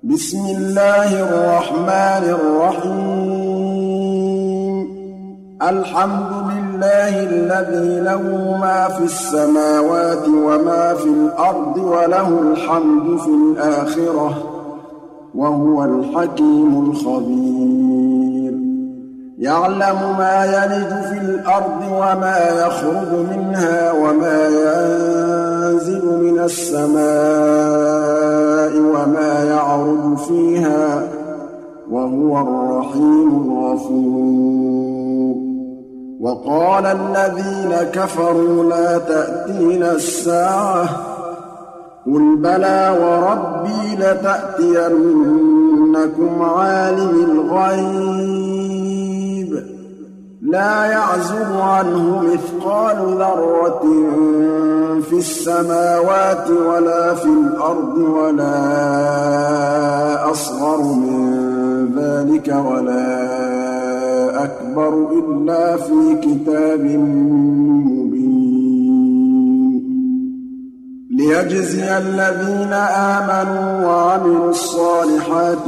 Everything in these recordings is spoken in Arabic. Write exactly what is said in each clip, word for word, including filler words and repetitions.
بسم الله الرحمن الرحيم الحمد لله الذي له ما في السماوات وما في الأرض وله الحمد في الآخرة وهو الحكيم الخبير يعلم ما يلج في الأرض وما يخرج منها وما ينزل من السماء وما يعرج فيها وهو الرحيم الغفور وقال الذين كفروا لا تأتينا الساعة قل بلى وربي لتأتينكم عالم الغيب لا يعزب عنه مثقال ذرة في السماوات ولا في الأرض ولا أصغر من ذلك ولا أكبر إلا في كتاب مبين ليجزي الذين آمنوا وعملوا الصالحات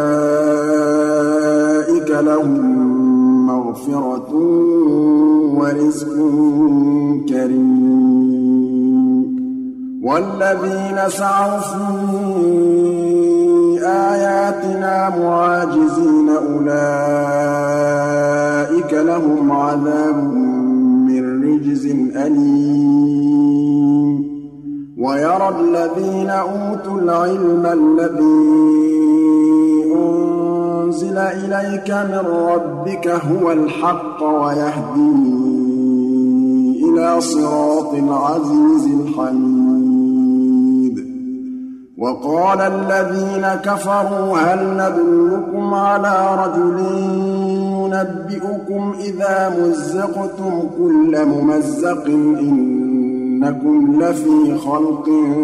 أولئك لهم مغفرة ورزق كريم والذين سعوا في آياتنا معاجزين أولئك لهم عذاب من رجز أليم ويرى الذين أوتوا العلم الذي أنزل إليك من ربك هو الحق ويهدي إلى صراط العزيز الحميد وقال الذين كفروا هل ندلكم على رجل ينبئكم إذا مزقتم كل ممزق إنكم لفي خلق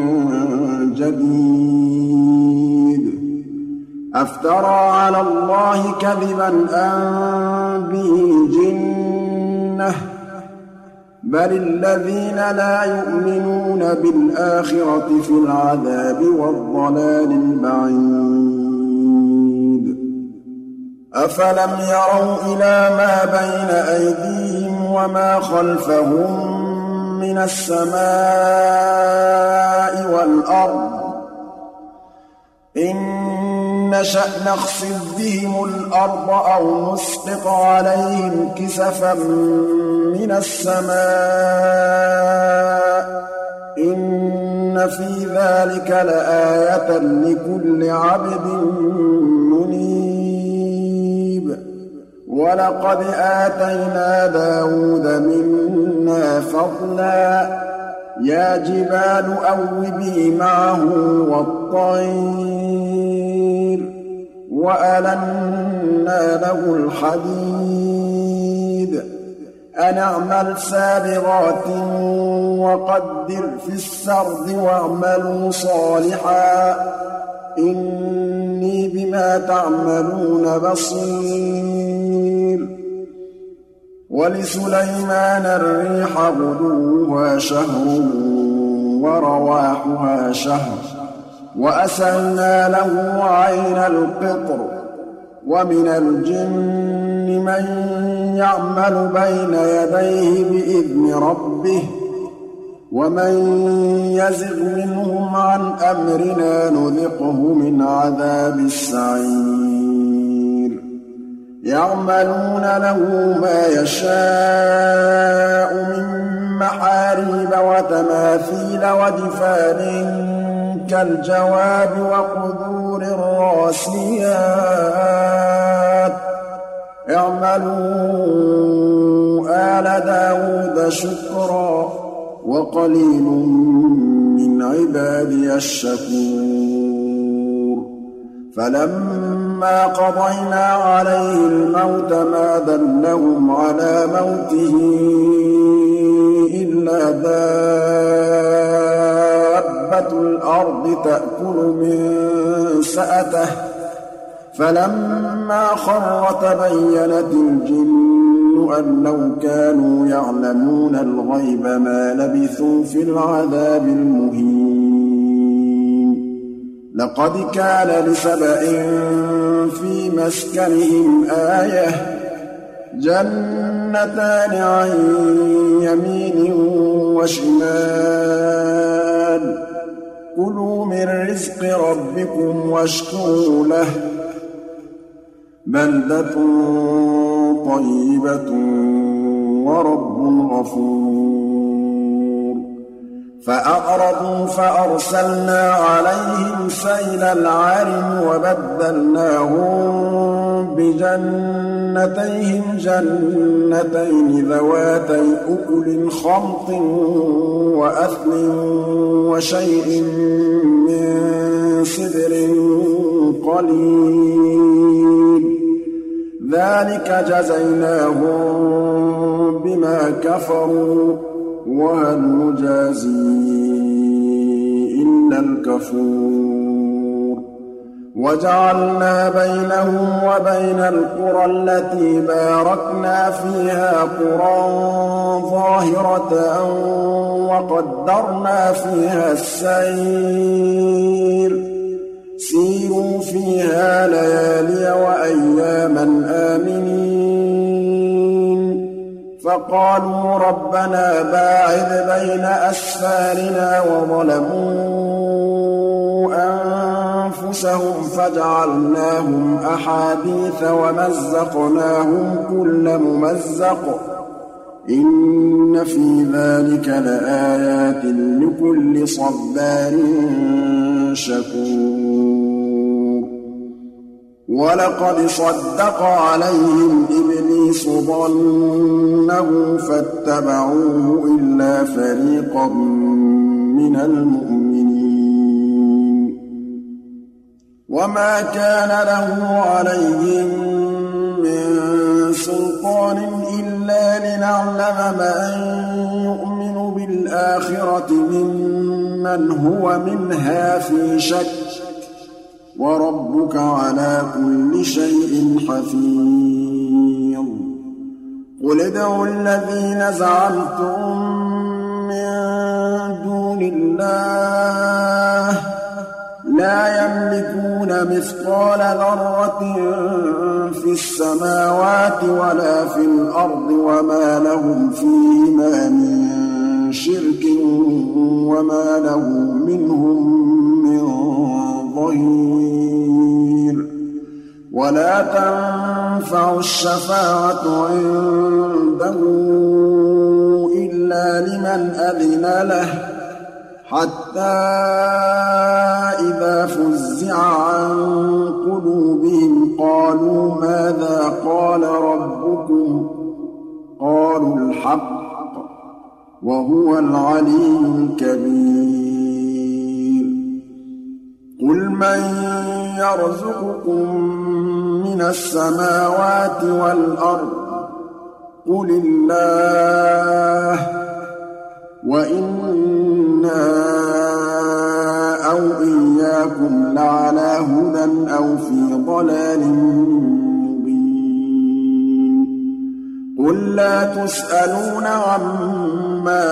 جديد أفترى على الله كذبا أم به جنة بل الذين لا يؤمنون بالآخرة في العذاب والضلال البعيد أفلم يروا إلى ما بين أيديهم وما خلفهم من السماء والأرض إن نشأ نخسف بهم الأرض أو نسقط عليهم كسفا من السماء إن في ذلك لآية لكل عبد منيب ولقد آتينا داود منا فضلا يا جبال أوبي معه والطير وألنا له الحديد أن اعمل سابغات وقدر في السرد واعملوا صالحا إني بما تعملون بصير ولسليمان الريح غدوها شهر ورواحها شهر وأسلنا له عين القطر ومن الجن من يعمل بين يديه بإذن ربه ومن يزغ منهم عن أمرنا نذقه من عذاب السعير يعملون له ما يشاء من محاريب وتماثيل وجفان كالجواب وقدور الراسيات اعملوا آل داود شكرا وقليل من عبادي الشكور فلما قضينا عليه الموت ما دلهم على موته إلا دابة الأرض تأكل من سأته فلما خر تبينت الجن أن لو كانوا يعلمون الغيب ما لبثوا في العذاب المهين لقد كان لسبإ في مسكنهم آية جنتان عن يمين وشمال كلوا من رزق ربكم واشكروا له بلدة طيبة ورب غفور فأعرضوا فأرسلنا عليهم سيل العرم وبدلناهم بجنتيهم جنتين ذواتي أكل خمط وأثل وشيء من سدر قليل ذلك جزيناهم بما كفروا وهل نجازي إلا الكفور وجعلنا بينهم وبين القرى التي باركنا فيها قرى ظاهرة وقدرنا فيها السير سيروا فيها ليالي وأياما آمنين فقالوا ربنا باعد بين أسفارنا وظلموا أنفسهم فجعلناهم أحاديث ومزقناهم كل ممزق إن في ذلك لآيات لكل صبار شكور ولقد صدق عليهم إبليس ظنه فاتبعوه إلا فريقا من المؤمنين وما كان له عليهم من سلطان إلا لنعلم من يؤمن بالآخرة ممن هو منها في شك وربك على كل شيء حفيظ قل ادعوا الذين زعمتم من دون الله لا يملكون مثقال ذرة في السماوات ولا في الأرض وما لهم فيهما من شرك وما له منهم من ظهير ولا تنفع الشفاعة عنده إلا لمن أذن له حتى إذا فزع عن قلوبهم قالوا ماذا قال ربكم قالوا الحق وهو العلي الكبير قل من يرزقكم من السماوات والأرض قل الله وإنا أو إياكم لعلى هدى أو في ضلال مبين قل لا تسألون عما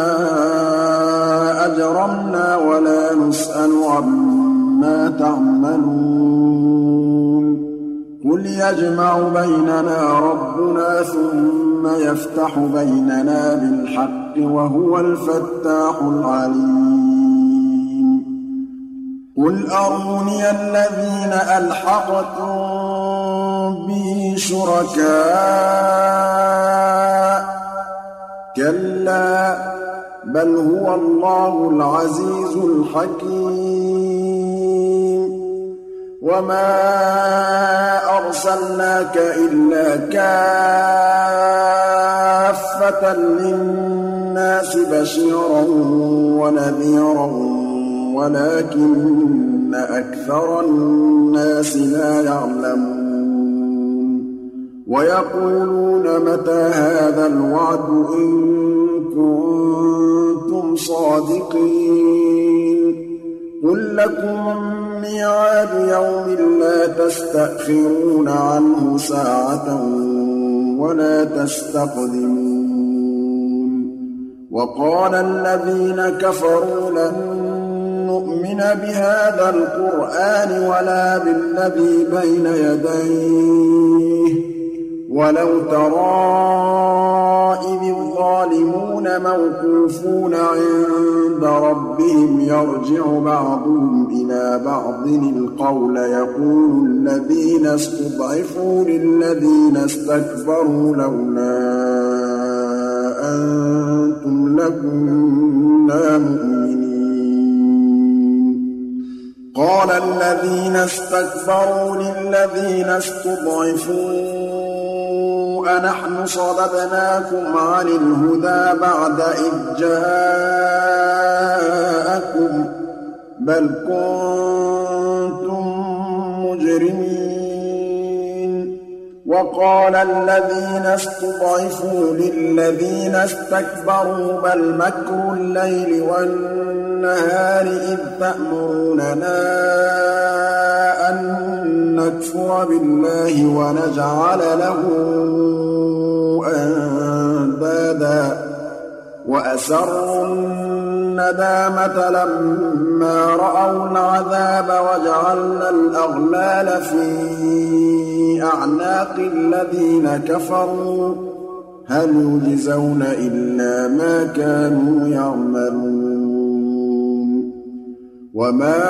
أجرمنا ولا نسأل عما تعملون قل يجمع بيننا ربنا ثم يفتح بيننا بالحق وهو الفتاح العليم قل أروني الذين ألحقتم به شركاء كلا بل هو الله العزيز الحكيم وما أرسلناك إلا كافة للناس بشيرا ونذيرا ولكن أكثر الناس لا يعلمون ويقولون متى هذا الوعد إن كنتم صادقين قل لكم ميعاد يوم لا تستأخرون عنه ساعة ولا تستقدمون وقال الذين كفروا لن نؤمن يؤمن بهذا القرآن ولا بالذي بين يديه ولو ترى إذ الظالمون موقوفون عند ربهم يرجع بعضهم إلى بعض القول يقول الذين استضعفوا للذين استكبروا لولا أنتم لكنا مؤمنين قال الذين استكبروا للذين استضعفوا أنحن صددناكم عن الهدى بعد إذ جاءكم بل كنتم مجرمين وقال الذين استضعفوا للذين استكبروا بل مكر الليل والنهار إذ تأمروننا أن نكفر بالله ونجعل له أندادا وأسروا الندامة لما رأوا العذاب وجعلنا الأغلال في أعناق الذين كفروا هل يجزون إلا ما كانوا يعملون وما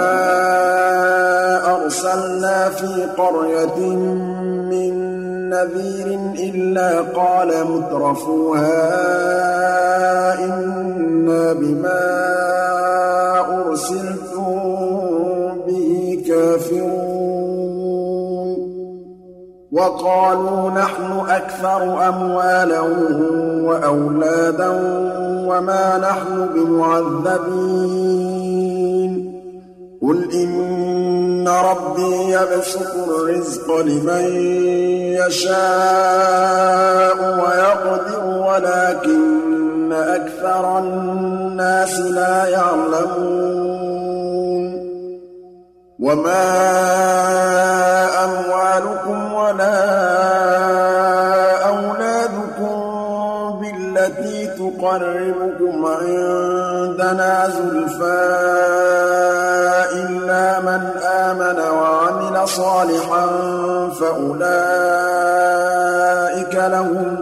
أرسلنا في قرية من نذير إلا قال مترفوها إنا بما أرسلتم به كافرون وقالوا نحن أكثر أموالا وأولادا وما نحن بمعذبين قل إن ربي يبسط الرزق لمن يشاء ويقدر ولكن أكثر الناس لا يعلمون وما أموالكم ولا أولادكم بالتي تقربكم عندنا زلفى إلا من آمن وعمل صالحا فأولئك لهم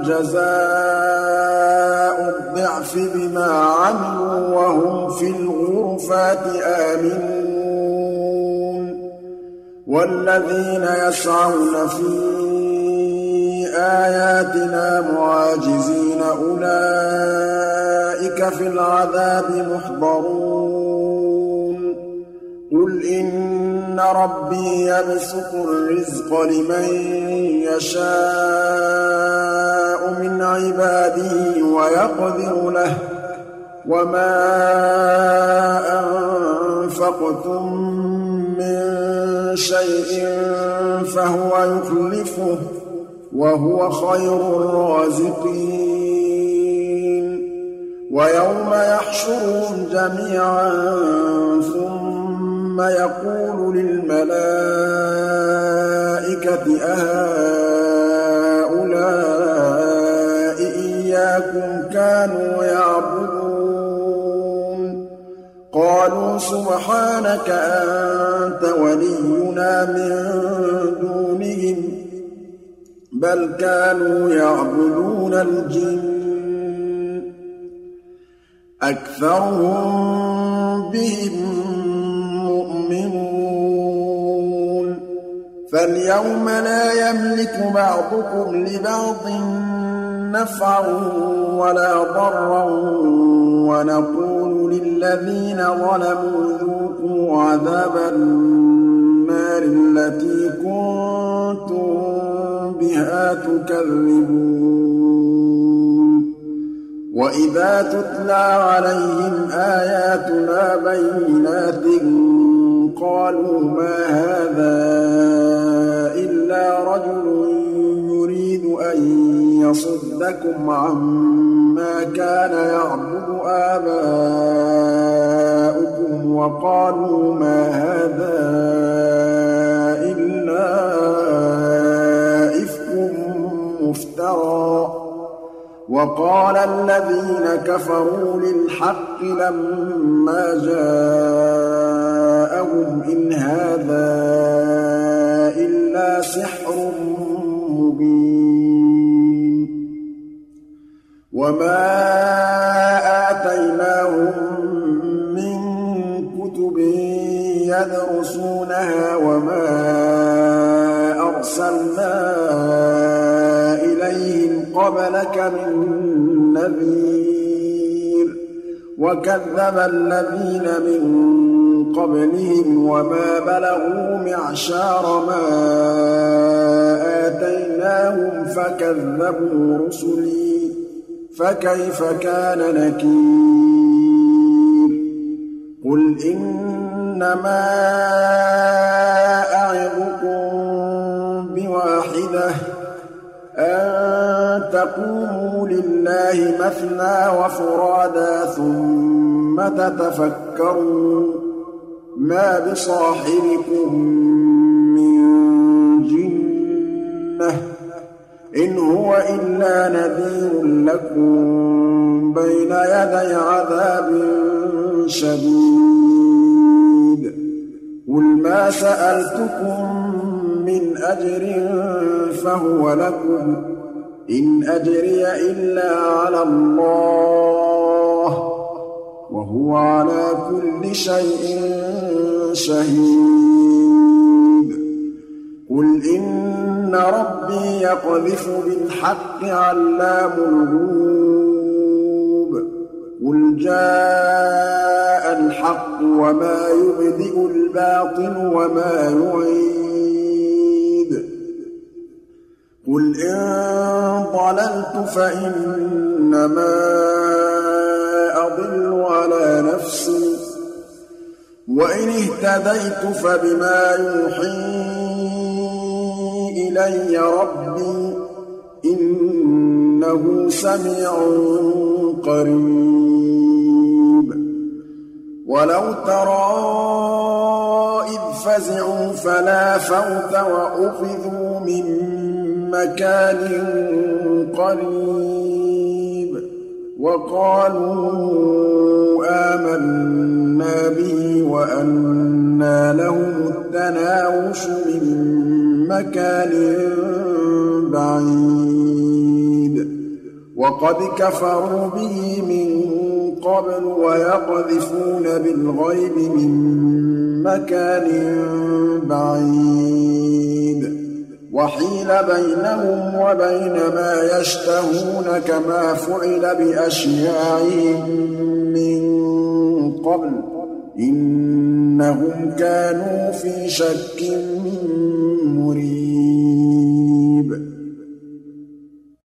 جزاء الضعف بما عملوا وهم في الغرفات آمنون والذين يسعون في آياتنا معاجزين أولئك في العذاب محضرون قل إن ربي يبسط الرزق لمن يشاء من عباده ويقدر له وما أنفقتم من شيء فهو يخلفه وهو خير الرازقين ويوم يحشرهم جميعا ثم يقول للملائكة أهؤلاء إياكم كانوا يعبدون قالوا سبحانك أنت ولينا من دونهم بل كانوا يعبدون الجن أكثرهم بهم مؤمنون فاليوم لا يملك بعضكم لبعض نفعا ولا ضرا ونقول للذين ظلموا ذوقوا عذاب النار التي كنتم بها تكذبون وإذا تتلى عليهم آياتنا بينات قالوا ما هذا إلا رجل يريد أن يصدكم عما كان يعبد آباؤكم وقالوا ما هذا إلا إفك مفترى وقال الذين كفروا للحق لما جاءهم جاءهم إن هذا إلا سحر مبين وما آتيناهم من كتب يدرسونها وما أرسلنا إليهم قبلك من نذير وكذب الذين من قبلهم وما بلغوا معشار ما آتيناهم فكذبوا رسلي فكيف كان نكير قل إنما أعظكم بواحدة أن تقوموا لله مثنى وفرادا ثم تتفكروا ما بصاحبكم من جنة إن هو إلا نذير لكم بين يدي عذاب شديد قل ما سألتكم من أجر فهو لكم إن أجري إلا على الله وهو على كل شيء شهيد قل إن ربي يقذف بالحق علام الغيوب قل جاء الحق وما يبدئ الباطل وما يعيد قل إن ضللت فإنما أضل على نفسي وإن اهتديت فبما يوحي إلي ربي إنه سميع قريب ولو ترى إذ فزعوا فلا فوت وأخذوا من مكان قريب وقالوا آمنا به وأنى لهم التناوش من مكان بعيد وقد كفروا به من قبل ويقذفون بالغيب من مكان بعيد وحيل بينهم وبين ما يشتهون كما فعل بأشياعهم من قبل إنهم كانوا في شك